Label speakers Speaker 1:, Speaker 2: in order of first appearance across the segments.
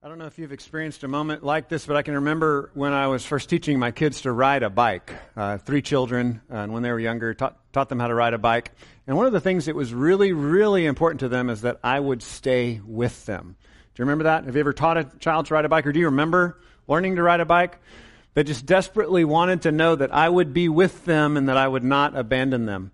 Speaker 1: I don't know if you've experienced a moment like this, but I can remember when I was first teaching my kids to ride a bike. 3 children, and when they were younger, taught them how to ride a bike. And one of the things that was really, really important to them is that I would stay with them. Do you remember that? Have you ever taught a child to ride a bike, or do you remember learning to ride a bike? They just desperately wanted to know that I would be with them and that I would not abandon them.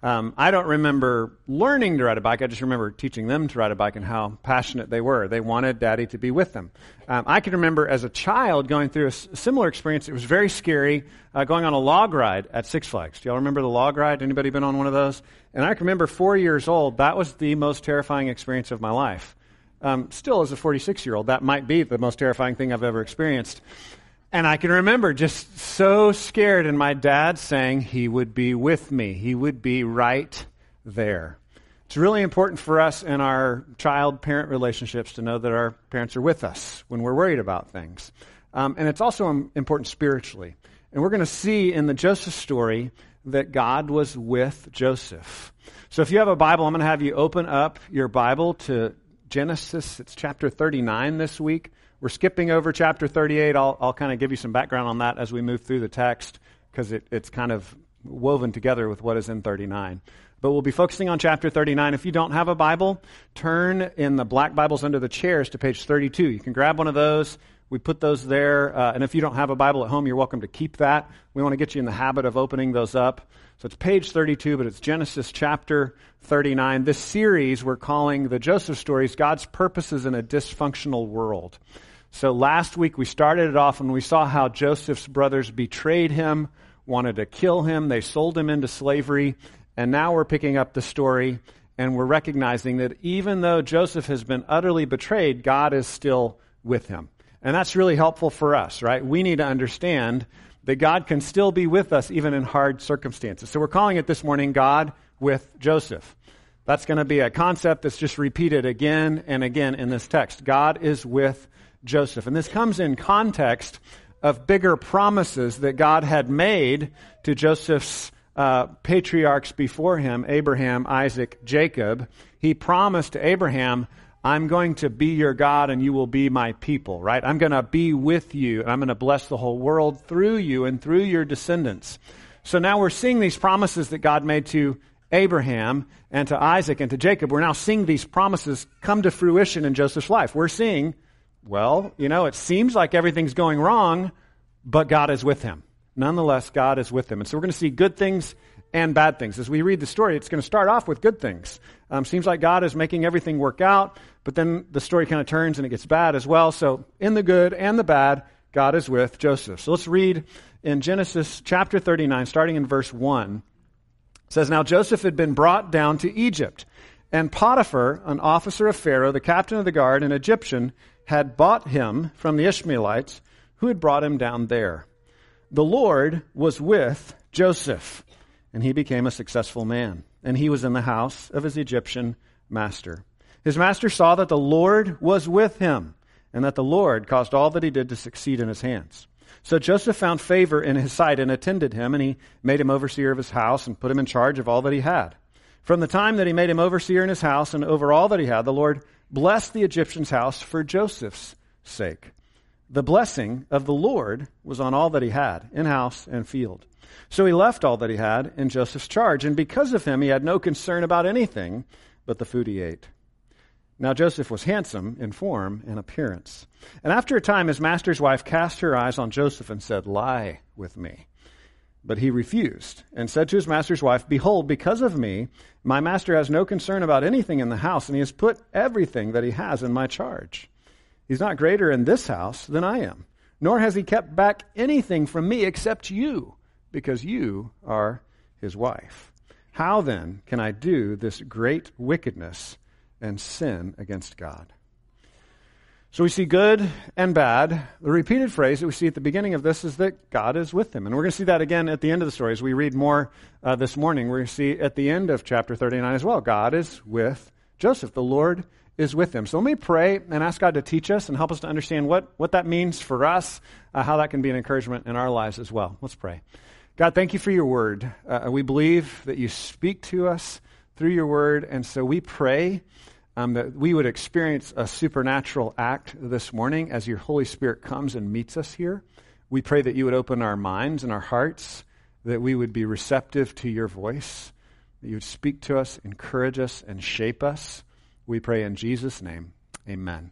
Speaker 1: I don't remember learning to ride a bike. I just remember teaching them to ride a bike and how passionate they were. They wanted Daddy to be with them. I can remember as a child going through a similar experience. It was very scary, going on a log ride at Six Flags. Do y'all remember the log ride? Anybody been on one of those? And I can remember 4 years old, that was the most terrifying experience of my life. Still, as a 46-year-old, that might be the most terrifying thing I've ever experienced. And I can remember just so scared, and my dad saying he would be with me. He would be right there. It's really important for us in our child-parent relationships to know that our parents are with us when we're worried about things. And it's also important spiritually. And we're going to see in the Joseph story that God was with Joseph. So if you have a Bible, I'm going to have you open up your Bible to Genesis. It's chapter 39 this week. We're skipping over chapter 38. I'll kind of give you some background on that as we move through the text because it's kind of woven together with what is in 39. But we'll be focusing on chapter 39. If you don't have a Bible, turn in the black Bibles under the chairs to page 32. You can grab one of those. We put those there. And if you don't have a Bible at home, you're welcome to keep that. We want to get you in the habit of opening those up. So it's page 32, but it's Genesis chapter 39. This series we're calling the Joseph Stories, God's Purposes in a Dysfunctional World. So last week we started it off and we saw how Joseph's brothers betrayed him, wanted to kill him. They sold him into slavery. And now we're picking up the story and we're recognizing that even though Joseph has been utterly betrayed, God is still with him. And that's really helpful for us, right? We need to understand that God can still be with us even in hard circumstances. So we're calling it this morning, God with Joseph. That's going to be a concept that's just repeated again and again in this text. God is with Joseph. And this comes in context of bigger promises that God had made to Joseph's patriarchs before him, Abraham, Isaac, Jacob. He promised to Abraham, I'm going to be your God and you will be my people, right? I'm going to be with you and I'm going to bless the whole world through you and through your descendants. So now we're seeing these promises that God made to Abraham and to Isaac and to Jacob. We're now seeing these promises come to fruition in Joseph's life. We're seeing, well, it seems like everything's going wrong, but God is with him. Nonetheless, God is with him. And so we're going to see good things and bad things. As we read the story, it's going to start off with good things. Seems like God is making everything work out, but then the story kind of turns and it gets bad as well. So in the good and the bad, God is with Joseph. So let's read in Genesis chapter 39, starting in verse 1. It says, Now Joseph had been brought down to Egypt, and Potiphar, an officer of Pharaoh, the captain of the guard, an Egyptian, had bought him from the Ishmaelites who had brought him down there. The Lord was with Joseph, and he became a successful man, and he was in the house of his Egyptian master. His master saw that the Lord was with him, and that the Lord caused all that he did to succeed in his hands. So Joseph found favor in his sight and attended him, and he made him overseer of his house and put him in charge of all that he had. From the time that he made him overseer in his house and over all that he had, the Lord blessed the Egyptian's house for Joseph's sake. The blessing of the Lord was on all that he had, in house and field. So he left all that he had in Joseph's charge, and because of him he had no concern about anything but the food he ate. Now Joseph was handsome in form and appearance. And after a time his master's wife cast her eyes on Joseph and said, Lie with me. But he refused and said to his master's wife, Behold, because of me, my master has no concern about anything in the house, and he has put everything that he has in my charge. He's not greater in this house than I am, nor has he kept back anything from me except you, because you are his wife. How then can I do this great wickedness and sin against God? So we see good and bad. The repeated phrase that we see at the beginning of this is that God is with him. And we're going to see that again at the end of the story. As we read more this morning, we're going to see at the end of chapter 39 as well, God is with Joseph. The Lord is with him. So let me pray and ask God to teach us and help us to understand what that means for us, how that can be an encouragement in our lives as well. Let's pray. God, thank you for your word. We believe that you speak to us through your word, and so we pray that we would experience a supernatural act this morning as your Holy Spirit comes and meets us here. We pray that you would open our minds and our hearts, that we would be receptive to your voice, that you would speak to us, encourage us, and shape us. We pray in Jesus' name. Amen.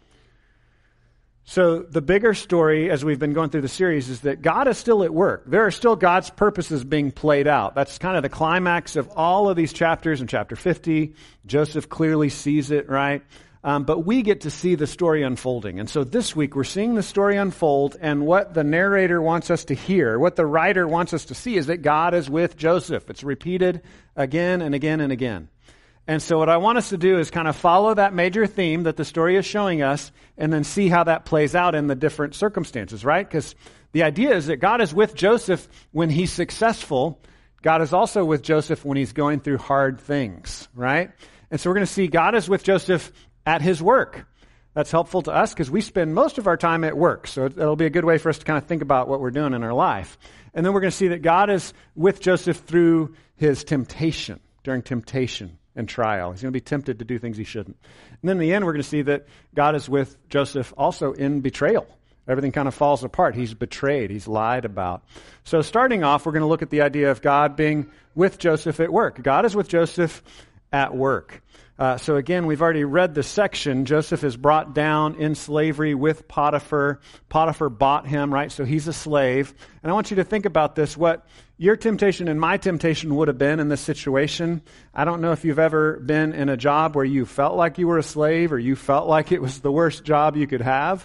Speaker 1: So the bigger story as we've been going through the series is that God is still at work. There are still God's purposes being played out. That's kind of the climax of all of these chapters. In chapter 50, Joseph clearly sees it, right? But we get to see the story unfolding. And so this week we're seeing the story unfold, and what the narrator wants us to hear, what the writer wants us to see, is that God is with Joseph. It's repeated again and again and again. And so what I want us to do is kind of follow that major theme that the story is showing us, and then see how that plays out in the different circumstances, right? Because the idea is that God is with Joseph when he's successful. God is also with Joseph when he's going through hard things, right? And so we're going to see God is with Joseph at his work. That's helpful to us because we spend most of our time at work. So it'll be a good way for us to kind of think about what we're doing in our life. And then we're going to see that God is with Joseph through his temptation, during temptation and trial. He's going to be tempted to do things he shouldn't. And then in the end, we're going to see that God is with Joseph also in betrayal. Everything kind of falls apart. He's betrayed. He's lied about. So starting off, we're going to look at the idea of God being with Joseph at work. God is with Joseph at work. So again, we've already read this section. Joseph is brought down in slavery with Potiphar. Potiphar bought him, right? So he's a slave. And I want you to think about this, what your temptation and my temptation would have been in this situation. I don't know if you've ever been in a job where you felt like you were a slave or you felt like it was the worst job you could have.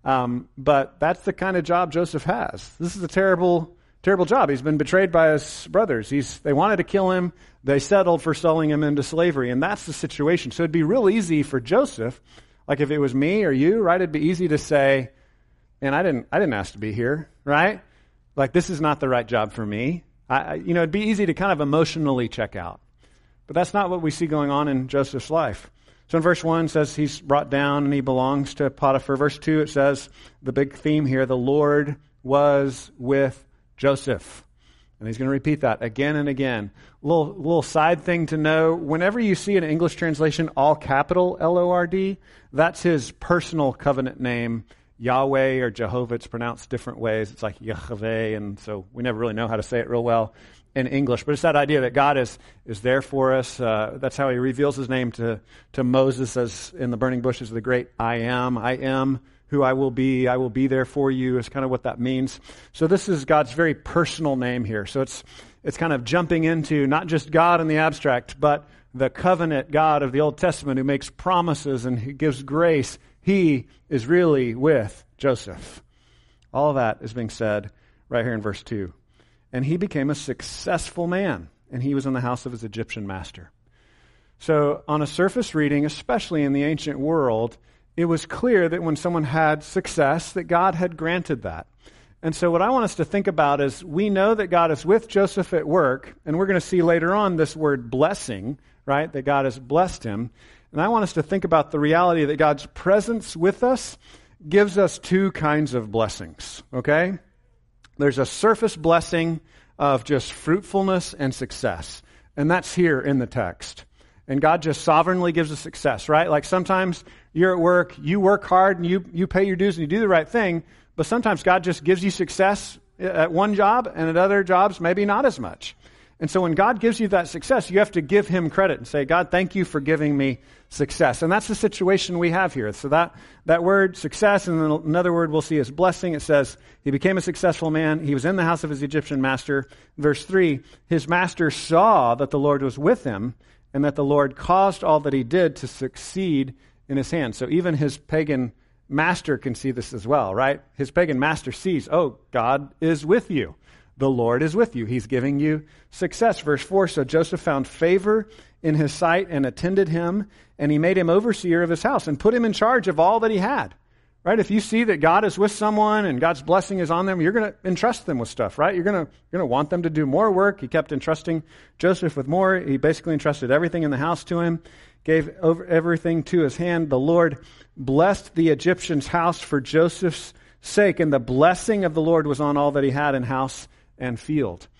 Speaker 1: But that's the kind of job Joseph has. This is a terrible job. He's been betrayed by his brothers. They wanted to kill him. They settled for selling him into slavery, and that's the situation. So it'd be real easy for Joseph, like if it was me or you, right? It'd be easy to say, "Man, I didn't ask to be here," right? Like, this is not the right job for me. It'd be easy to kind of emotionally check out. But that's not what we see going on in Joseph's life. So in verse 1 it says he's brought down and he belongs to Potiphar. Verse 2 it says, the big theme here, the Lord was with Joseph. And he's going to repeat that again and again. Little side thing to know, whenever you see an English translation, all capital Lord, that's his personal covenant name. Yahweh or Jehovah, it's pronounced different ways. It's like Yahweh, and so we never really know how to say it real well in English. But it's that idea that God is there for us. That's how he reveals his name to Moses as in the burning bushes of the great I am who I will be there for you is kind of what that means. So this is God's very personal name here. So it's kind of jumping into not just God in the abstract, but the covenant God of the Old Testament who makes promises and who gives grace. He is really with Joseph. All of that is being said right here in verse 2. And he became a successful man, and he was in the house of his Egyptian master. So on a surface reading, especially in the ancient world, it was clear that when someone had success, that God had granted that. And so what I want us to think about is we know that God is with Joseph at work, and we're going to see later on this word blessing, right, that God has blessed him. And I want us to think about the reality that God's presence with us gives us two kinds of blessings, okay? There's a surface blessing of just fruitfulness and success, and that's here in the text. And God just sovereignly gives us success, right? Like sometimes you're at work, you work hard, and you pay your dues and you do the right thing, but sometimes God just gives you success at one job, and at other jobs, maybe not as much. And so when God gives you that success, you have to give him credit and say, God, thank you for giving me success. And that's the situation we have here. So that word success, and then another word we'll see is blessing. It says he became a successful man. He was in the house of his Egyptian master. Verse 3, his master saw that the Lord was with him and that the Lord caused all that he did to succeed in his hand. So even his pagan master can see this as well, right? His pagan master sees, oh, God is with you. The Lord is with you. He's giving you success. Verse 4, so Joseph found favor in his sight and attended him, and he made him overseer of his house and put him in charge of all that he had. Right? If you see that God is with someone and God's blessing is on them, you're going to entrust them with stuff, right? You're going to want them to do more work. He kept entrusting Joseph with more. He basically entrusted everything in the house to him, gave over everything to his hand. The Lord blessed the Egyptian's house for Joseph's sake, and the blessing of the Lord was on all that he had in house and field.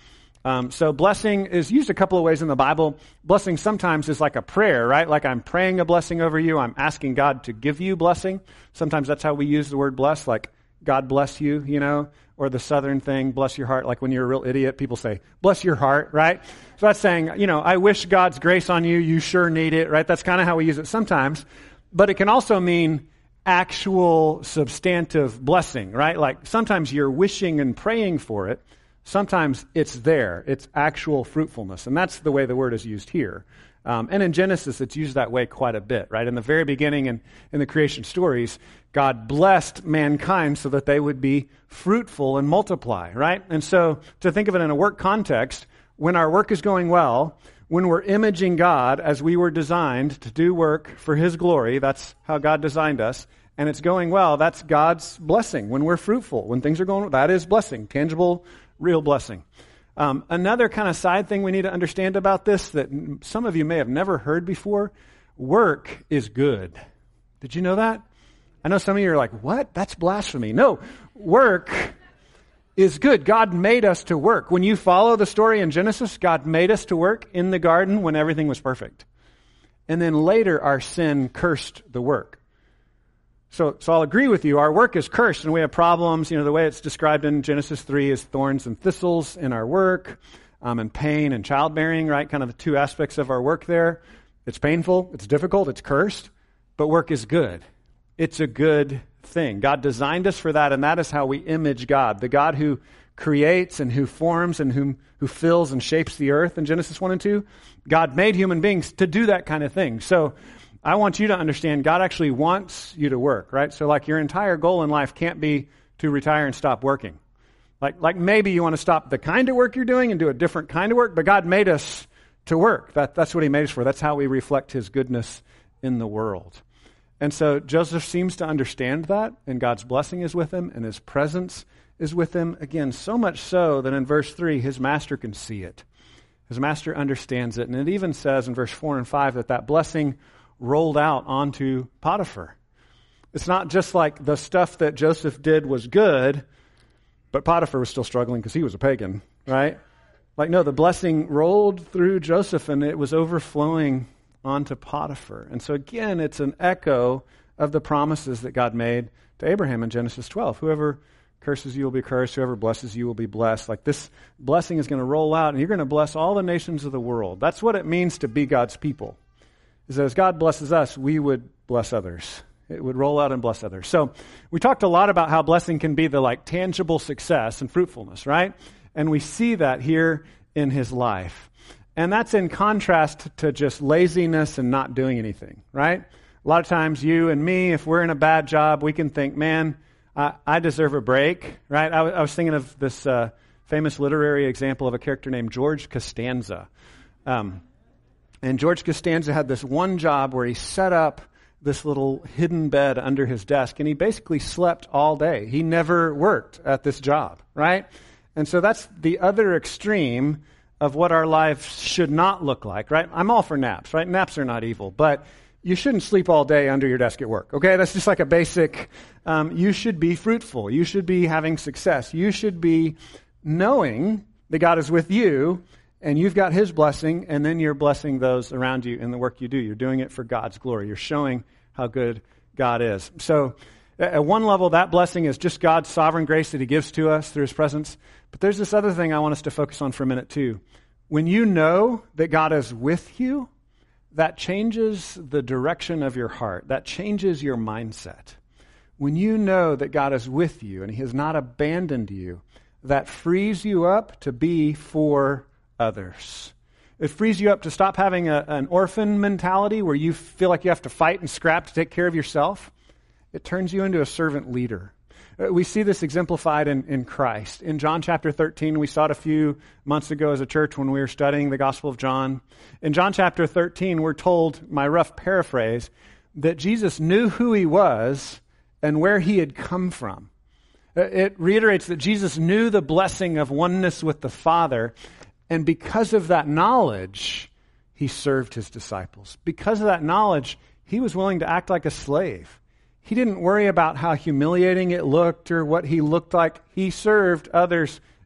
Speaker 1: So blessing is used a couple of ways in the Bible. Blessing sometimes is like a prayer, right? Like I'm praying a blessing over you. I'm asking God to give you blessing. Sometimes that's how we use the word bless, like God bless you, or the Southern thing, bless your heart. Like when you're a real idiot, people say, bless your heart, right? So that's saying, I wish God's grace on you. You sure need it, right? That's kind of how we use it sometimes. But it can also mean actual substantive blessing, right? Like sometimes you're wishing and praying for it. Sometimes it's there. It's actual fruitfulness. And that's the way the word is used here. And in Genesis, it's used that way quite a bit, right? In the very beginning and in the creation stories, God blessed mankind so that they would be fruitful and multiply, right? And so to think of it in a work context, when our work is going well, when we're imaging God as we were designed to do work for His glory, that's how God designed us, and it's going well, that's God's blessing. When we're fruitful, when things are going well, that is blessing, tangible, real blessing. Another kind of side thing we need to understand about this that some of you may have never heard before, work is good. Did you know that? I know some of you are like, what? That's blasphemy. No, work is good. God made us to work. When you follow the story in Genesis, God made us to work in the garden when everything was perfect. And then later our sin cursed the work. So I'll agree with you. Our work is cursed and we have problems. The way it's described in Genesis 3 is thorns and thistles in our work, and pain and childbearing, right? Kind of the two aspects of our work there. It's painful, it's difficult, it's cursed, but work is good. It's a good thing. God designed us for that, and that is how we image God. The God who creates and who forms and who fills and shapes the earth in Genesis 1 and 2. God made human beings to do that kind of thing. So I want you to understand God actually wants you to work, right? So like your entire goal in life can't be to retire and stop working. Like maybe you want to stop the kind of work you're doing and do a different kind of work, but God made us to work. That's what He made us for. That's how we reflect His goodness in the world. And so Joseph seems to understand that, and God's blessing is with him, and His presence is with him. Again, so much so that in verse 3, his master can see it. His master understands it. And it even says in verse 4 and 5 that blessing rolled out onto Potiphar. It's not just like the stuff that Joseph did was good, but Potiphar was still struggling because he was a pagan, right? No, the blessing rolled through Joseph and it was overflowing onto Potiphar. And so again, it's an echo of the promises that God made to Abraham in Genesis 12. Whoever curses you will be cursed. Whoever blesses you will be blessed. This blessing is going to roll out and you're going to bless all the nations of the world. That's what it means to be God's people. Is that as God blesses us, we would bless others. It would roll out and bless others. So we talked a lot about how blessing can be the tangible success and fruitfulness, right? And we see that here in his life. And that's in contrast to just laziness and not doing anything, right? A lot of times you and me, if we're in a bad job, we can think, man, I deserve a break, right? I was thinking of this famous literary example of a character named George Costanza. And George Costanza had this one job where he set up this little hidden bed under his desk, and he basically slept all day. He never worked at this job, right? And so that's the other extreme of what our lives should not look like, right? I'm all for naps, right? Naps are not evil, but you shouldn't sleep all day under your desk at work, okay? That's just like a basic, you should be fruitful. You should be having success. You should be knowing that God is with you, and you've got His blessing, and then you're blessing those around you in the work you do. You're doing it for God's glory. You're showing how good God is. So at one level, that blessing is just God's sovereign grace that He gives to us through His presence. But there's this other thing I want us to focus on for a minute too. When you know that God is with you, that changes the direction of your heart. That changes your mindset. When you know that God is with you and He has not abandoned you, that frees you up to be for others. It frees you up to stop having an orphan mentality where you feel like you have to fight and scrap to take care of yourself. It turns you into a servant leader. We see this exemplified in Christ. In John chapter 13, we saw it a few months ago as a church when we were studying the Gospel of John. In John chapter 13, we're told, my rough paraphrase, that Jesus knew who He was and where He had come from. It reiterates that Jesus knew the blessing of oneness with the Father, and because of that knowledge, He served His disciples. Because of that knowledge, He was willing to act like a slave. He didn't worry about how humiliating it looked or what He looked like. He served others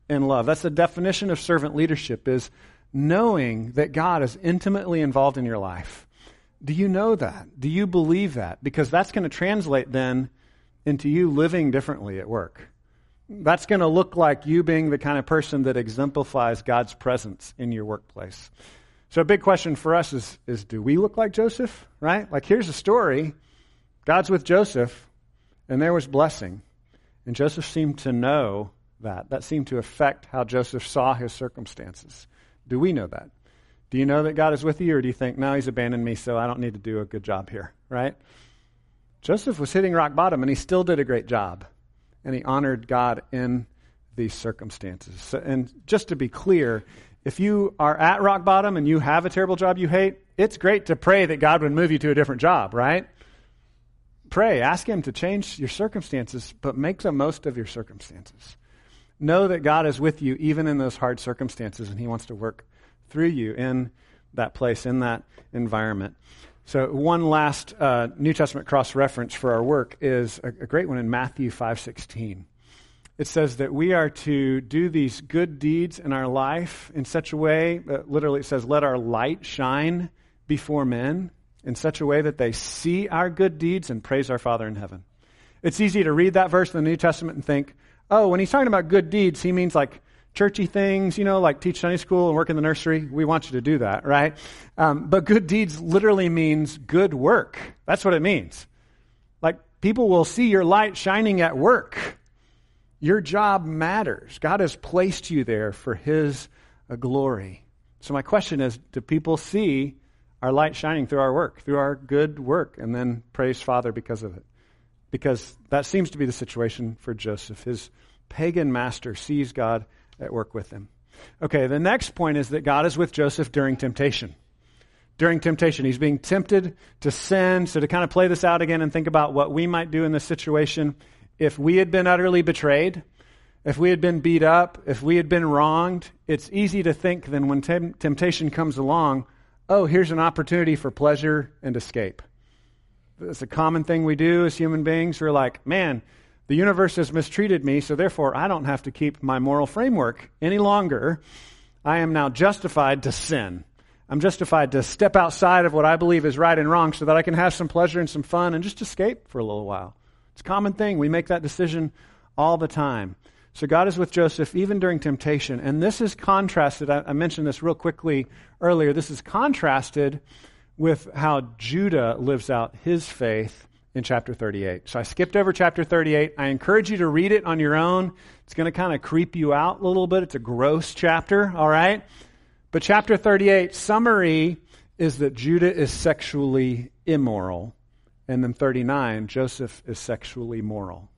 Speaker 1: in love. That's the definition of servant leadership, is knowing that God is intimately involved in your life. Do you know that? Do you believe that? Because that's going to translate then into you living differently at work. That's going to look like you being the kind of person that exemplifies God's presence in your workplace. So a big question for us is do we look like Joseph, right? Like, here's a story. God's with Joseph, and there was blessing. And Joseph seemed to know that. That seemed to affect how Joseph saw his circumstances. Do we know that? Do you know that God is with you, or do you think, no, he's abandoned me, so I don't need to do a good job here, right? Joseph was hitting rock bottom, and he still did a great job. And he honored God in these circumstances. So, and just to be clear, if you are at rock bottom and you have a terrible job you hate, it's great to pray that God would move you to a different job, right? Pray, ask him to change your circumstances, but make the most of your circumstances. Know that God is with you even in those hard circumstances, and he wants to work through you in that place, in that environment. So one last New Testament cross-reference for our work is a great one in Matthew 5:16. It says that we are to do these good deeds in our life in such a way, literally it says, let our light shine before men in such a way that they see our good deeds and praise our Father in heaven. It's easy to read that verse in the New Testament and think, oh, when he's talking about good deeds, he means like churchy things, like teach Sunday school and work in the nursery. We want you to do that, right? But good deeds literally means good work. That's what it means. Like, people will see your light shining at work. Your job matters. God has placed you there for his glory. So my question is, do people see our light shining through our work, through our good work, and then praise Father because of it? Because that seems to be the situation for Joseph. His pagan master sees God at work with him. Okay, the next point is that God is with Joseph during temptation. During temptation, he's being tempted to sin. So to kind of play this out again and think about what we might do in this situation, if we had been utterly betrayed, if we had been beat up, if we had been wronged, it's easy to think then when temptation comes along, oh, here's an opportunity for pleasure and escape. It's a common thing we do as human beings. We're like, man, the universe has mistreated me, so therefore I don't have to keep my moral framework any longer. I am now justified to sin. I'm justified to step outside of what I believe is right and wrong so that I can have some pleasure and some fun and just escape for a little while. It's a common thing. We make that decision all the time. So God is with Joseph even during temptation. And this is contrasted. I mentioned this real quickly earlier. This is contrasted with how Judah lives out his faith in chapter 38. So I skipped over chapter 38. I encourage you to read it on your own. It's going to kind of creep you out a little bit. It's a gross chapter, all right? But chapter 38, summary is that Judah is sexually immoral. And then 39, Joseph is sexually moral.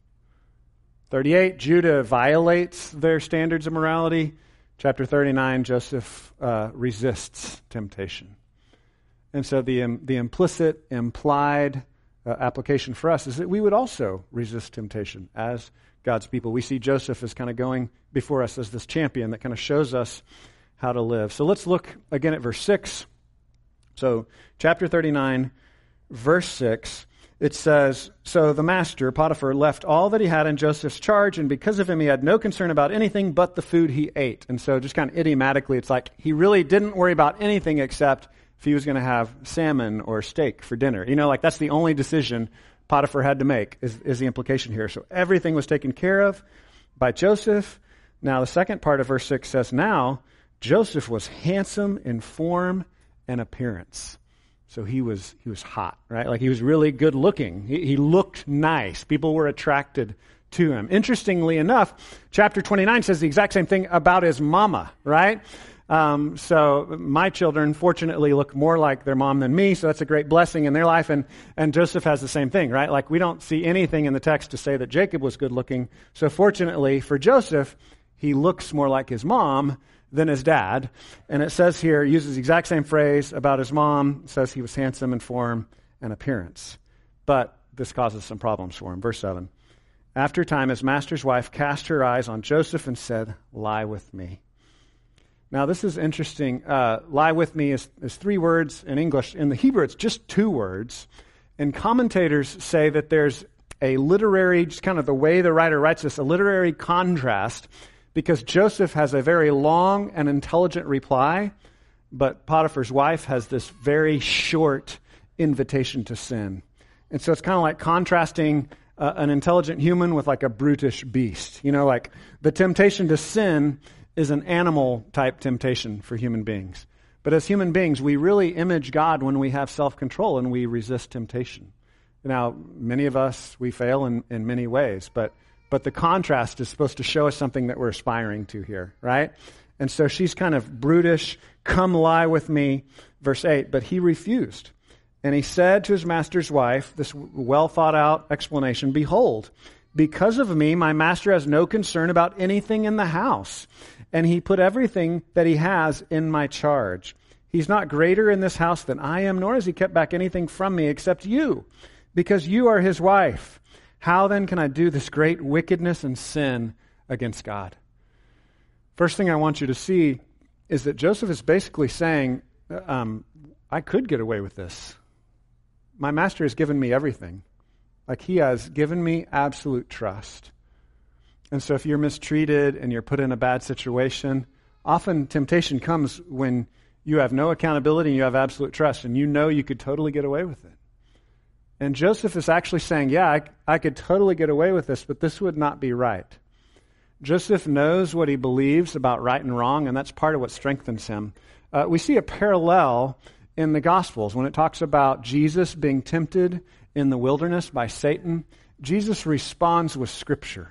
Speaker 1: 38, Judah violates their standards of morality. Chapter 39, Joseph resists temptation. And so the implicit, implied application for us is that we would also resist temptation as God's people. We see Joseph as kind of going before us as this champion that kind of shows us how to live. So let's look again at verse 6. So chapter 39, verse 6, it says, so the master, Potiphar, left all that he had in Joseph's charge, and because of him he had no concern about anything but the food he ate. And so just kind of idiomatically, it's like he really didn't worry about anything except if he was going to have salmon or steak for dinner. Like that's the only decision Potiphar had to make is the implication here. So everything was taken care of by Joseph. Now the second part of verse 6 says, now Joseph was handsome in form and appearance. So he was hot, right? Like he was really good looking. He looked nice. People were attracted to him. Interestingly enough, chapter 29 says the exact same thing about his mama, right? So my children, fortunately, look more like their mom than me, so that's a great blessing in their life. And Joseph has the same thing, right? Like we don't see anything in the text to say that Jacob was good looking. So fortunately for Joseph, he looks more like his mom than his dad. And it says here, uses the exact same phrase about his mom. It says he was handsome in form and appearance. But this causes some problems for him. Verse 7. After a time, his master's wife cast her eyes on Joseph and said, lie with me. Now, this is interesting. Lie with me is 3 words in English. In the Hebrew, it's just 2 words. And commentators say that there's a literary, just kind of the way the writer writes this, a literary contrast because Joseph has a very long and intelligent reply, but Potiphar's wife has this very short invitation to sin. And so it's kind of like contrasting an intelligent human with like a brutish beast. You know, like the temptation to sin is an animal-type temptation for human beings. But as human beings, we really image God when we have self-control and we resist temptation. Now, many of us, we fail in many ways, but the contrast is supposed to show us something that we're aspiring to here, right? And so she's kind of brutish, come lie with me, verse 8, but he refused. And he said to his master's wife, this well-thought-out explanation, behold, because of me, my master has no concern about anything in the house, and he put everything that he has in my charge. He's not greater in this house than I am, nor has he kept back anything from me except you, because you are his wife. How then can I do this great wickedness and sin against God? First thing I want you to see is that Joseph is basically saying, I could get away with this. My master has given me everything. Like he has given me absolute trust. And so if you're mistreated and you're put in a bad situation, often temptation comes when you have no accountability and you have absolute trust and you know you could totally get away with it. And Joseph is actually saying, yeah, I could totally get away with this, but this would not be right. Joseph knows what he believes about right and wrong, and that's part of what strengthens him. We see a parallel in the Gospels when it talks about Jesus being tempted in the wilderness by Satan. Jesus responds with Scripture.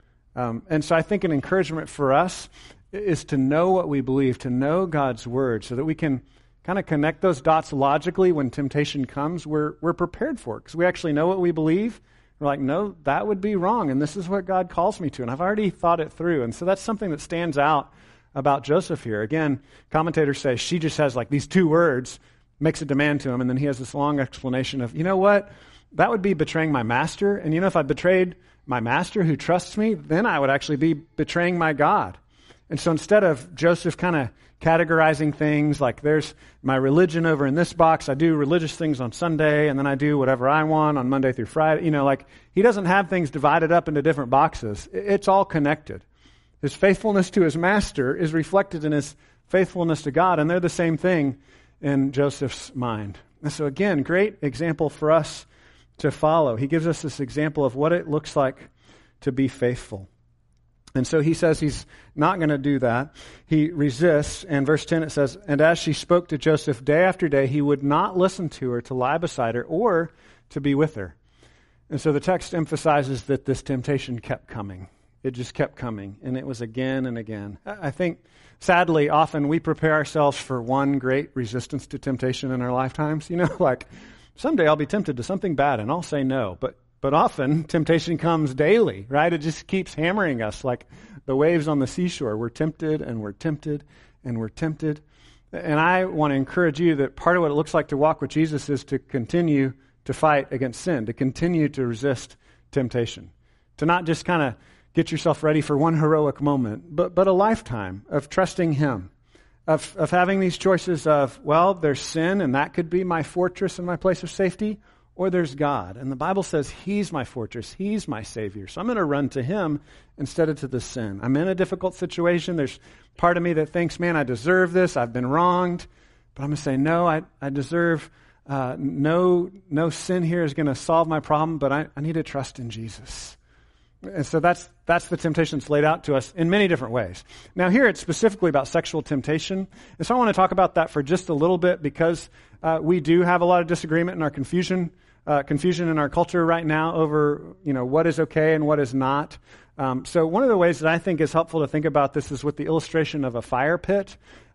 Speaker 1: And so I think an encouragement for us is to know what we believe, to know God's Word, so that we can kind of connect those dots logically when temptation comes. We're prepared for it because we actually know what we believe. We're like, no, that would be wrong, and this is what God calls me to, and I've already thought it through. And so that's something that stands out about Joseph here. Again, commentators say she just has like these two words, makes a demand to him, and then he has this long explanation of, you know what, that would be betraying my master, and you know, if I betrayed my master who trusts me, then I would actually be betraying my God. And so instead of Joseph kind of categorizing things like there's my religion over in this box, I do religious things on Sunday, and then I do whatever I want on Monday through Friday. You know, like he doesn't have things divided up into different boxes. It's all connected. His faithfulness to his master is reflected in his faithfulness to God, and they're the same thing in Joseph's mind. And so again, great example for us to follow. He gives us this example of what it looks like to be faithful. And so he says he's not going to do that. He resists. And verse 10 it says, and as she spoke to Joseph day after day, he would not listen to her, to lie beside her, or to be with her. And so the text emphasizes that this temptation kept coming. It just kept coming. And it was again and again. I think, sadly, often we prepare ourselves for one great resistance to temptation in our lifetimes. You know, like someday I'll be tempted to something bad and I'll say no. But often, temptation comes daily, right? It just keeps hammering us like the waves on the seashore. We're tempted and we're tempted and we're tempted. And I want to encourage you that part of what it looks like to walk with Jesus is to continue to fight against sin, to continue to resist temptation, to not just kind of get yourself ready for one heroic moment, but a lifetime of trusting Him, of having these choices of, well, there's sin and that could be my fortress and my place of safety, or there's God. And the Bible says He's my fortress. He's my Savior. So I'm going to run to Him instead of to the sin. I'm in a difficult situation. There's part of me that thinks, man, I deserve this. I've been wronged. But I'm going to say, no, I deserve, no sin here is going to solve my problem, but I need to trust in Jesus. And so that's the temptation that's laid out to us in many different ways. Now here it's specifically about sexual temptation. And so I want to talk about that for just a little bit because we do have a lot of disagreement in our confusion in our culture right now over, what is okay and what is not. So one of the ways that I think is helpful to think about this is with the illustration of a fire pit.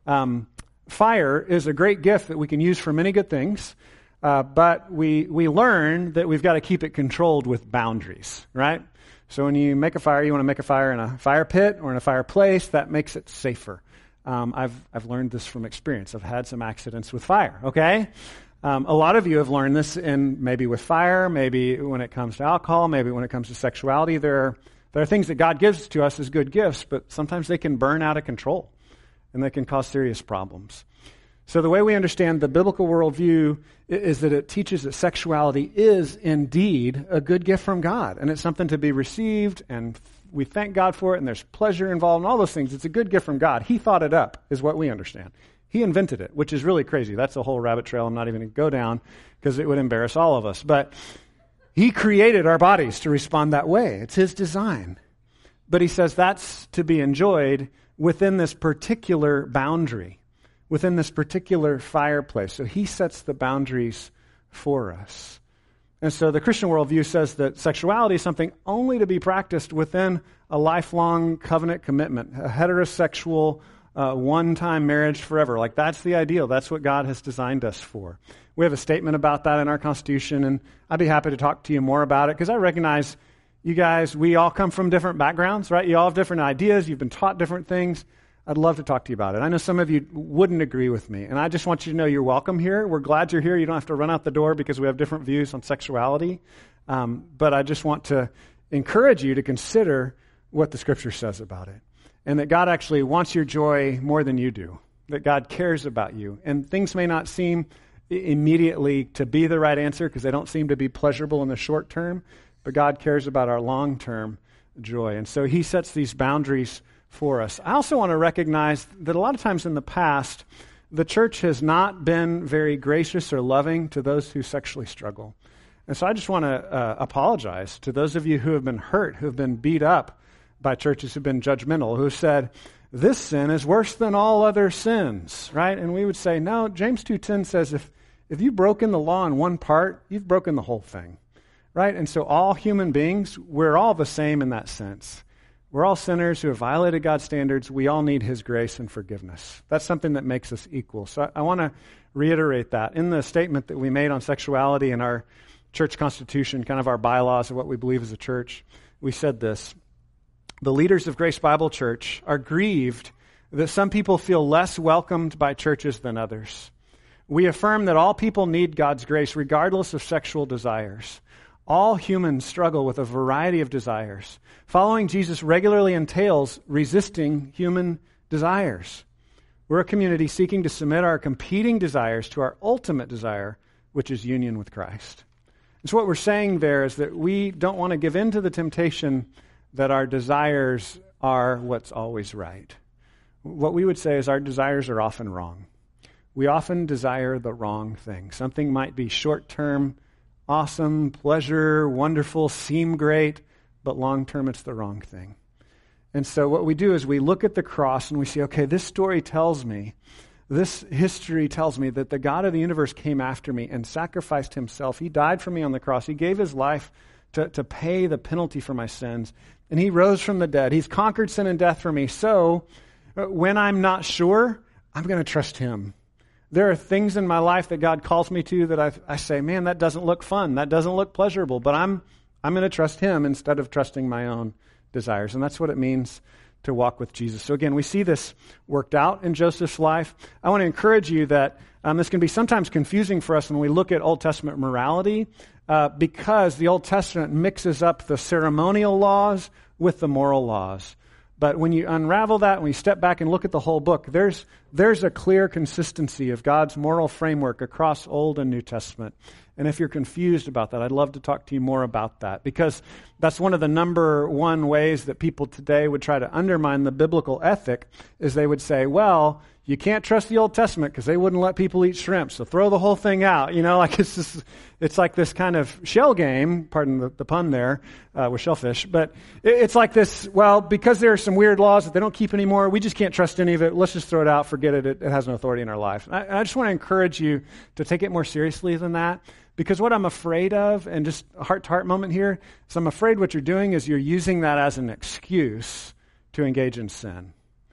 Speaker 1: Fire is a great gift that we can use for many good things, but we learn that we've got to keep it controlled with boundaries, right? So when you make a fire, you want to make a fire in a fire pit or in a fireplace. That makes it safer. I've learned this from experience. I've had some accidents with fire, okay? A lot of you have learned this maybe with fire, maybe when it comes to alcohol, maybe when it comes to sexuality. There are things that God gives to us as good gifts, but sometimes they can burn out of control, and they can cause serious problems. So the way we understand the biblical worldview is that it teaches that sexuality is indeed a good gift from God, and it's something to be received, and we thank God for it, and there's pleasure involved, and all those things. It's a good gift from God. He thought it up, is what we understand. He invented it, which is really crazy. That's a whole rabbit trail I'm not even going to go down because it would embarrass all of us. But he created our bodies to respond that way. It's his design. But he says that's to be enjoyed within this particular boundary, within this particular fireplace. So he sets the boundaries for us. And so the Christian worldview says that sexuality is something only to be practiced within a lifelong covenant commitment, a heterosexual one-time marriage forever. Like that's the ideal. That's what God has designed us for. We have a statement about that in our Constitution, and I'd be happy to talk to you more about it because I recognize you guys, we all come from different backgrounds, right? You all have different ideas. You've been taught different things. I'd love to talk to you about it. I know some of you wouldn't agree with me, and I just want you to know you're welcome here. We're glad you're here. You don't have to run out the door because we have different views on sexuality. But I just want to encourage you to consider what the Scripture says about it, and that God actually wants your joy more than you do, that God cares about you. And things may not seem immediately to be the right answer because they don't seem to be pleasurable in the short term, but God cares about our long-term joy. And so he sets these boundaries for us. I also want to recognize that a lot of times in the past, the church has not been very gracious or loving to those who sexually struggle. And so I just want to apologize to those of you who have been hurt, who have been beat up by churches who've been judgmental, who said, this sin is worse than all other sins, right? And we would say, no, James 2:10 says if you've broken the law in one part, you've broken the whole thing, right? And so all human beings, we're all the same in that sense. We're all sinners who have violated God's standards. We all need his grace and forgiveness. That's something that makes us equal. So I want to reiterate that. In the statement that we made on sexuality in our church constitution, kind of our bylaws of what we believe as a church, we said this: the leaders of Grace Bible Church are grieved that some people feel less welcomed by churches than others. We affirm that all people need God's grace regardless of sexual desires. All humans struggle with a variety of desires. Following Jesus regularly entails resisting human desires. We're a community seeking to submit our competing desires to our ultimate desire, which is union with Christ. And so what we're saying there is that we don't want to give in to the temptation that our desires are what's always right. What we would say is our desires are often wrong. We often desire the wrong thing. Something might be short-term, awesome, pleasure, wonderful, seem great, but long-term it's the wrong thing. And so what we do is we look at the cross and we see, okay, this story tells me, this history tells me that the God of the universe came after me and sacrificed himself. He died for me on the cross. He gave his life to pay the penalty for my sins. And he rose from the dead. He's conquered sin and death for me. So when I'm not sure, I'm going to trust him. There are things in my life that God calls me to that I say, man, that doesn't look fun. That doesn't look pleasurable. But I'm going to trust him instead of trusting my own desires. And that's what it means to walk with Jesus. So again, we see this worked out in Joseph's life. I want to encourage you that this can be sometimes confusing for us when we look at Old Testament morality because the Old Testament mixes up the ceremonial laws with the moral laws. But when you unravel that, when you step back and look at the whole book, there's a clear consistency of God's moral framework across Old and New Testament. And if you're confused about that, I'd love to talk to you more about that, because that's one of the number one ways that people today would try to undermine the biblical ethic is they would say, well, you can't trust the Old Testament because they wouldn't let people eat shrimp, so throw the whole thing out. Like it's like this kind of shell game, pardon the pun there, with shellfish, but it's like this, well, because there are some weird laws that they don't keep anymore, we just can't trust any of it, let's just throw it out, forget it, it has no authority in our life. I just want to encourage you to take it more seriously than that, because what I'm afraid of, and just a heart-to-heart moment here, is I'm afraid what you're doing is you're using that as an excuse to engage in sin.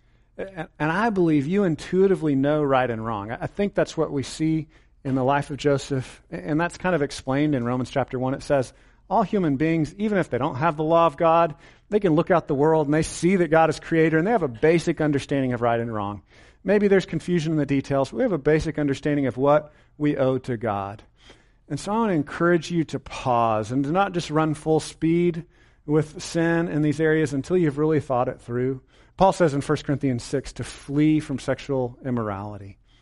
Speaker 1: And I believe you intuitively know right and wrong. I think that's what we see in the life of Joseph, and that's kind of explained in Romans chapter 1. It says, all human beings, even if they don't have the law of God, they can look out the world and they see that God is creator, and they have a basic understanding of right and wrong. Maybe there's confusion in the details, but we have a basic understanding of what we owe to God. And so I want to encourage you to pause and to not just run full speed with sin in these areas until you've really thought it through. Paul says in 1 Corinthians 6 to flee from sexual immorality.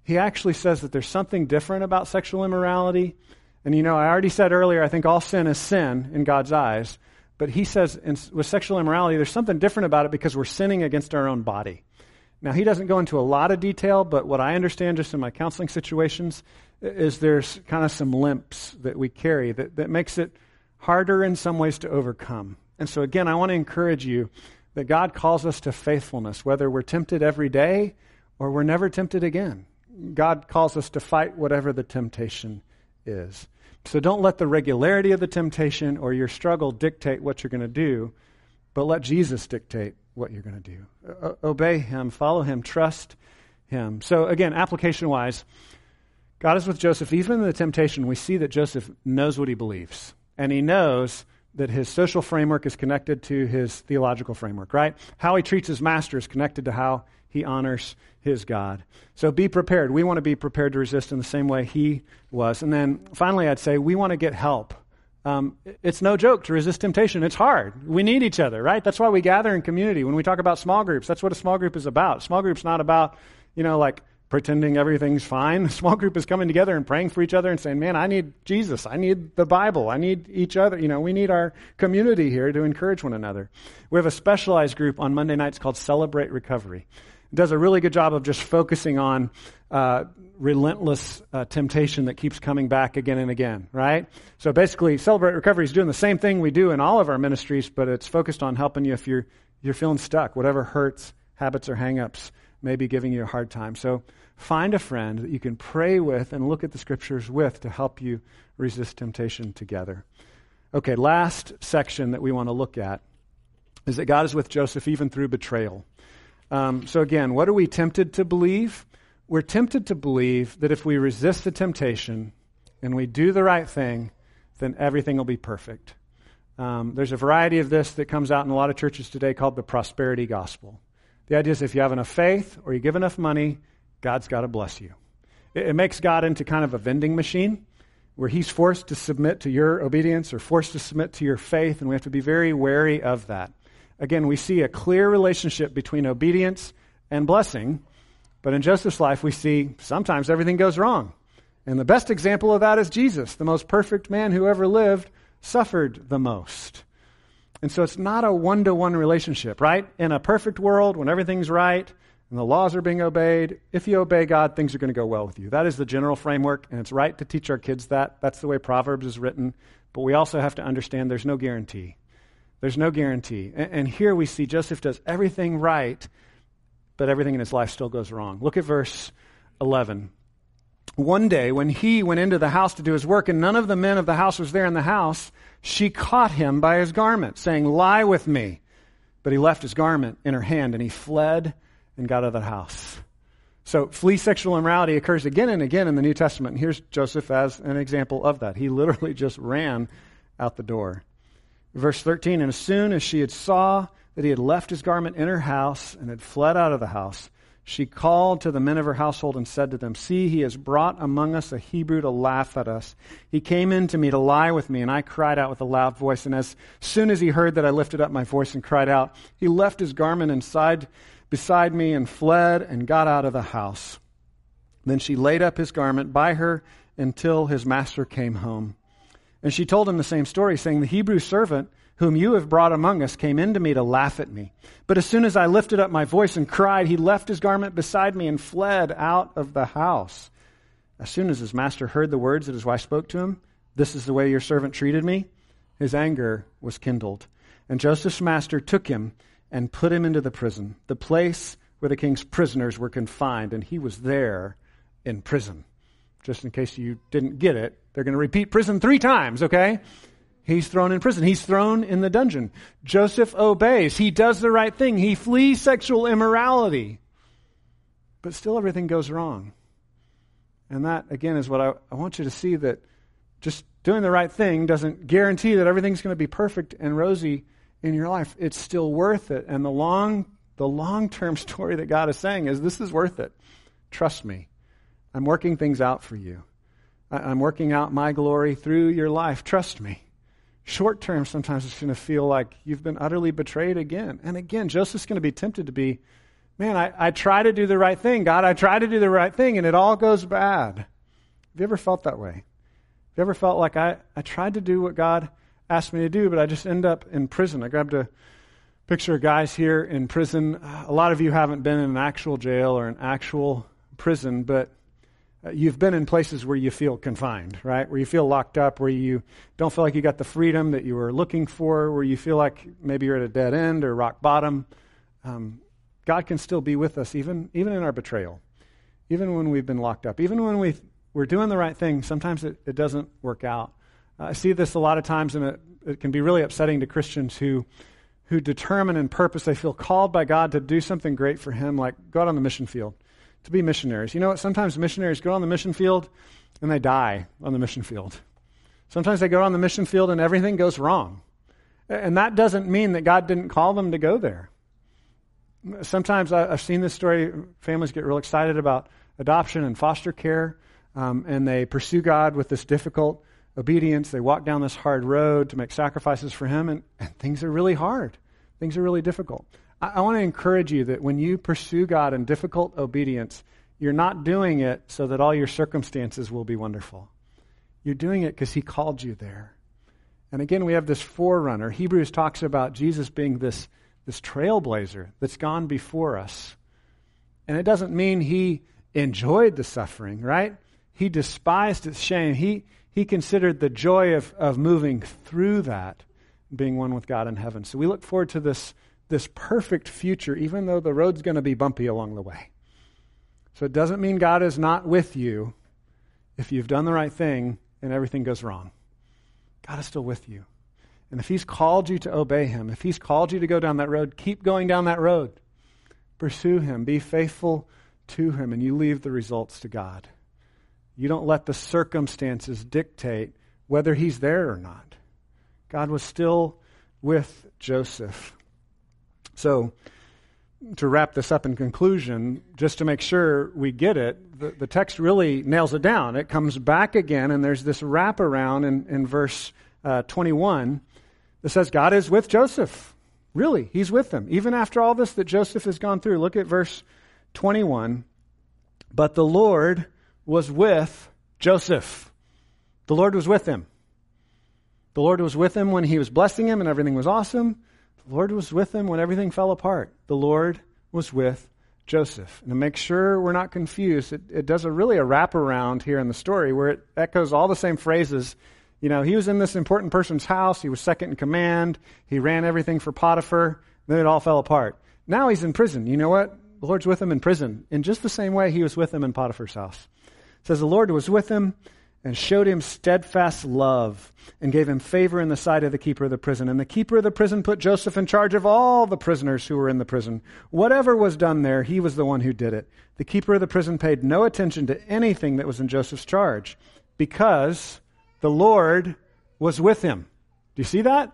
Speaker 1: he actually says that there's something different about sexual immorality. And I already said earlier, I think all sin is sin in God's eyes. But he says with sexual immorality, there's something different about it because we're sinning against our own body. Now, he doesn't go into a lot of detail, but what I understand just in my counseling situations is there's kind of some limps that we carry that makes it harder in some ways to overcome. And so again, I want to encourage you that God calls us to faithfulness, whether we're tempted every day or we're never tempted again. God calls us to fight whatever the temptation is. So don't let the regularity of the temptation or your struggle dictate what you're going to do, but let Jesus dictate what you're going to do. Obey him, follow him, trust him. So again, application-wise, God is with Joseph. Even in the temptation, we see that Joseph knows what he believes. And he knows that his social framework is connected to his theological framework, right? How he treats his master is connected to how he honors his God. So be prepared. We want to be prepared to resist in the same way he was. And then finally, I'd say we want to get help. It's no joke to resist temptation. It's hard. We need each other, right? That's why we gather in community. When we talk about small groups, that's what a small group is about. Small group's not about, like pretending everything's fine. A small group is coming together and praying for each other and saying, man, I need Jesus. I need the Bible. I need each other. We need our community here to encourage one another. We have a specialized group on Monday nights called Celebrate Recovery. It does a really good job of just focusing on relentless temptation that keeps coming back again and again, right? So basically, Celebrate Recovery is doing the same thing we do in all of our ministries, but it's focused on helping you if you're feeling stuck, whatever hurts, habits, or hang-ups may be giving you a hard time. So find a friend that you can pray with and look at the scriptures with to help you resist temptation together. Okay, last section that we want to look at is that God is with Joseph even through betrayal. So again, what are we tempted to believe? We're tempted to believe that if we resist the temptation and we do the right thing, then everything will be perfect. There's a variety of this that comes out in a lot of churches today called the prosperity gospel. The idea is if you have enough faith or you give enough money, God's got to bless you. It makes God into kind of a vending machine where he's forced to submit to your obedience or forced to submit to your faith, and we have to be very wary of that. Again, we see a clear relationship between obedience and blessing, but in Joseph's life, we see sometimes everything goes wrong. And the best example of that is Jesus, the most perfect man who ever lived, suffered the most. And so it's not a one-to-one relationship, right? In a perfect world, when everything's right and the laws are being obeyed, if you obey God, things are going to go well with you. That is the general framework, and it's right to teach our kids that. That's the way Proverbs is written. But we also have to understand there's no guarantee. There's no guarantee. And here we see Joseph does everything right, but everything in his life still goes wrong. Look at verse 11. One day, when he went into the house to do his work, and none of the men of the house was there in the house, she caught him by his garment, saying, "Lie with me." But he left his garment in her hand, and he fled and got out of the house. So flee sexual immorality occurs again and again in the New Testament. And here's Joseph as an example of that. He literally just ran out the door. Verse 13, and as soon as she had saw that he had left his garment in her house and had fled out of the house, she called to the men of her household and said to them, "See, he has brought among us a Hebrew to laugh at us. He came in to me to lie with me, and I cried out with a loud voice. And as soon as he heard that I lifted up my voice and cried out, he left his garment beside me and fled and got out of the house. Then she laid up his garment by her until his master came home. And she told him the same story, saying, "The Hebrew servant whom you have brought among us came in to me to laugh at me. But as soon as I lifted up my voice and cried, he left his garment beside me and fled out of the house." As soon as his master heard the words that his wife spoke to him, "This is the way your servant treated me," his anger was kindled. And Joseph's master took him and put him into the prison, the place where the king's prisoners were confined, and he was there in prison. Just in case you didn't get it, they're going to repeat prison 3 times, okay? He's thrown in prison. He's thrown in the dungeon. Joseph obeys. He does the right thing. He flees sexual immorality. But still everything goes wrong. And that, again, is what I want you to see, that just doing the right thing doesn't guarantee that everything's going to be perfect and rosy in your life. It's still worth it. And the long-term story that God is saying is, this is worth it. Trust me. I'm working things out for you. I'm working out my glory through your life. Trust me. Short term, sometimes it's going to feel like you've been utterly betrayed again. And again, Joseph's going to be tempted to be man, I try to do the right thing. God, I try to do the right thing, and it all goes bad. Have you ever felt that way? Have you ever felt like I tried to do what God asked me to do, but I just end up in prison? I grabbed a picture of guys here in prison. A lot of you haven't been in an actual jail or an actual prison, but you've been in places where you feel confined, right? Where you feel locked up, where you don't feel like you got the freedom that you were looking for, where you feel like maybe you're at a dead end or rock bottom. God can still be with us even in our betrayal, even when we've been locked up, even when we're doing the right thing. Sometimes it doesn't work out. I see this a lot of times, and it can be really upsetting to Christians who determine and purpose, they feel called by God to do something great for Him, like go out on the mission field, to be missionaries. You know what? Sometimes missionaries go on the mission field and they die on the mission field. Sometimes they go on the mission field and everything goes wrong. And that doesn't mean that God didn't call them to go there. Sometimes I've seen this story, families get real excited about adoption and foster care, and they pursue God with this difficult obedience. They walk down this hard road to make sacrifices for Him, and things are really hard. Things are really difficult. I want to encourage you that when you pursue God in difficult obedience, you're not doing it so that all your circumstances will be wonderful. You're doing it because He called you there. And again, we have this forerunner. Hebrews talks about Jesus being this trailblazer that's gone before us. And it doesn't mean He enjoyed the suffering, right? He despised its shame. He considered the joy of moving through that, being one with God in heaven. So we look forward to this perfect future, even though the road's going to be bumpy along the way. So it doesn't mean God is not with you if you've done the right thing and everything goes wrong. God is still with you. And if He's called you to obey Him, if He's called you to go down that road, keep going down that road. Pursue Him. Be faithful to Him, and you leave the results to God. You don't let the circumstances dictate whether He's there or not. God was still with Joseph. So, to wrap this up in conclusion, just to make sure we get it, the text really nails it down. It comes back again, and there's this wraparound in verse 21 that says God is with Joseph. Really, He's with him. Even after all this that Joseph has gone through. Look at verse 21. But the Lord was with Joseph. The Lord was with him. The Lord was with him when He was blessing him and everything was awesome. The Lord was with him when everything fell apart. The Lord was with Joseph. And to make sure we're not confused, it does a wraparound here in the story where it echoes all the same phrases. You know, he was in this important person's house. He was second in command. He ran everything for Potiphar. Then it all fell apart. Now he's in prison. You know what? The Lord's with him in prison in just the same way He was with him in Potiphar's house. It says the Lord was with him and showed him steadfast love and gave him favor in the sight of the keeper of the prison. And the keeper of the prison put Joseph in charge of all the prisoners who were in the prison. Whatever was done there, he was the one who did it. The keeper of the prison paid no attention to anything that was in Joseph's charge because the Lord was with him. Do you see that?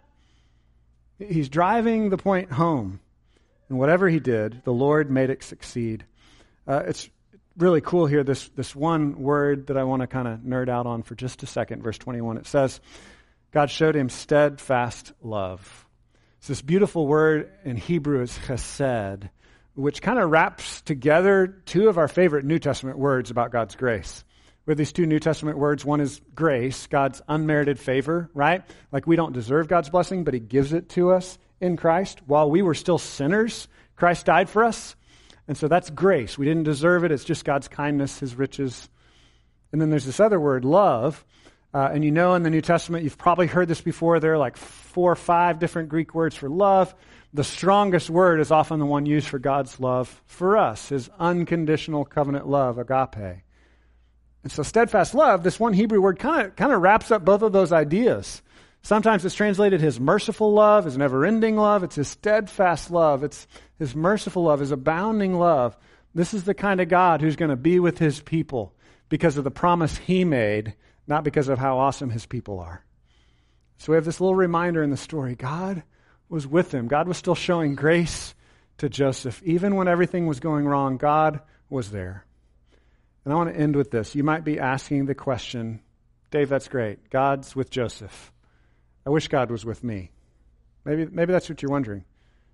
Speaker 1: He's driving the point home. And whatever he did, the Lord made it succeed. It's really cool here, this one word that I want to kind of nerd out on for just a second. Verse 21, it says, God showed him steadfast love. It's this beautiful word in Hebrew is chesed, which kind of wraps together two of our favorite New Testament words about God's grace. We have these two New Testament words. One is grace, God's unmerited favor, right? Like we don't deserve God's blessing, but He gives it to us in Christ. While we were still sinners, Christ died for us. And so that's grace. We didn't deserve it. It's just God's kindness, His riches. And then there's this other word, love. And you know in the New Testament, you've probably heard this before. There are like 4 or 5 different Greek words for love. The strongest word is often the one used for God's love for us, His unconditional covenant love, agape. And so steadfast love, this one Hebrew word kind of wraps up both of those ideas. Sometimes it's translated His merciful love, His never-ending love. It's His steadfast love. It's His merciful love, His abounding love. This is the kind of God who's going to be with His people because of the promise He made, not because of how awesome His people are. So we have this little reminder in the story. God was with him. God was still showing grace to Joseph. Even when everything was going wrong, God was there. And I want to end with this. You might be asking the question, Dave, that's great. God's with Joseph. I wish God was with me. Maybe that's what you're wondering.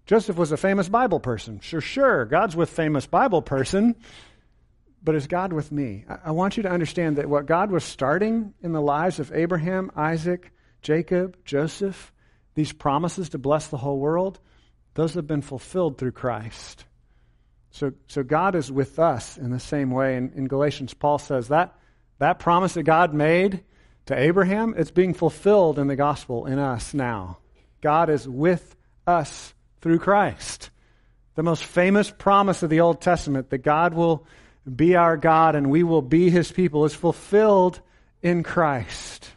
Speaker 1: Joseph was a famous Bible person. Sure, God's with famous Bible person, but is God with me? I want you to understand that what God was starting in the lives of Abraham, Isaac, Jacob, Joseph, these promises to bless the whole world, those have been fulfilled through Christ. So God is with us in the same way. In Galatians, Paul says that promise that God made to Abraham, it's being fulfilled in the gospel in us now. God is with us through Christ. The most famous promise of the Old Testament, that God will be our God and we will be His people, is fulfilled in Christ.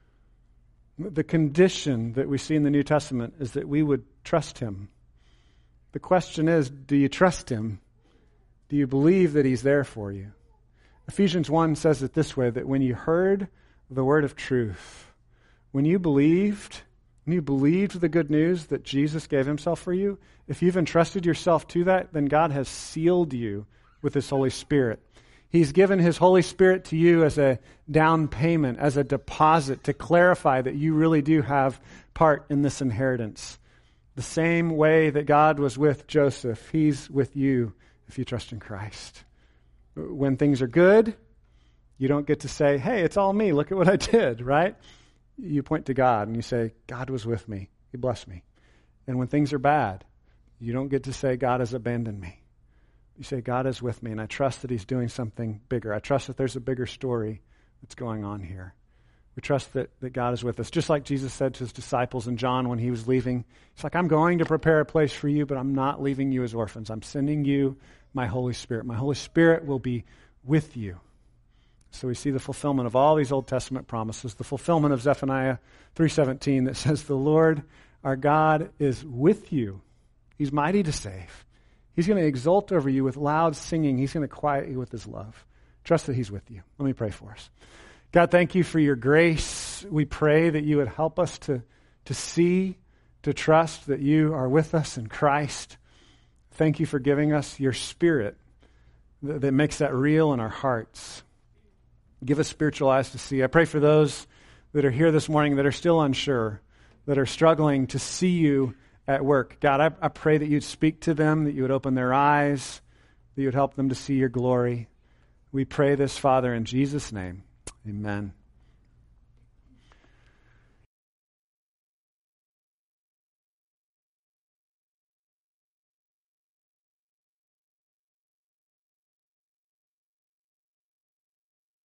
Speaker 1: The condition that we see in the New Testament is that we would trust Him. The question is, do you trust Him? Do you believe that He's there for you? Ephesians 1 says it this way, that when you heard the word of truth, when you believed the good news that Jesus gave Himself for you, if you've entrusted yourself to that, then God has sealed you with His Holy Spirit. He's given His Holy Spirit to you as a down payment, as a deposit to clarify that you really do have part in this inheritance. The same way that God was with Joseph, He's with you if you trust in Christ. When things are good, you don't get to say, hey, it's all me, look at what I did, right? You point to God and you say, God was with me, He blessed me. And when things are bad, you don't get to say, God has abandoned me. You say, God is with me, and I trust that He's doing something bigger. I trust that there's a bigger story that's going on here. We trust that God is with us. Just like Jesus said to His disciples in John when He was leaving, He's like, I'm going to prepare a place for you, but I'm not leaving you as orphans. I'm sending you my Holy Spirit. My Holy Spirit will be with you. So we see the fulfillment of all these Old Testament promises, the fulfillment of Zephaniah 3:17 that says, the Lord our God is with you. He's mighty to save. He's going to exult over you with loud singing. He's going to quiet you with His love. Trust that He's with you. Let me pray for us. God, thank You for Your grace. We pray that You would help us to see, to trust that You are with us in Christ. Thank You for giving us Your Spirit that makes that real in our hearts. Give us spiritual eyes to see. I pray for those that are here this morning that are still unsure, that are struggling to see You at work. God, I pray that You'd speak to them, that You would open their eyes, that You would help them to see Your glory. We pray this, Father, in Jesus' name. Amen.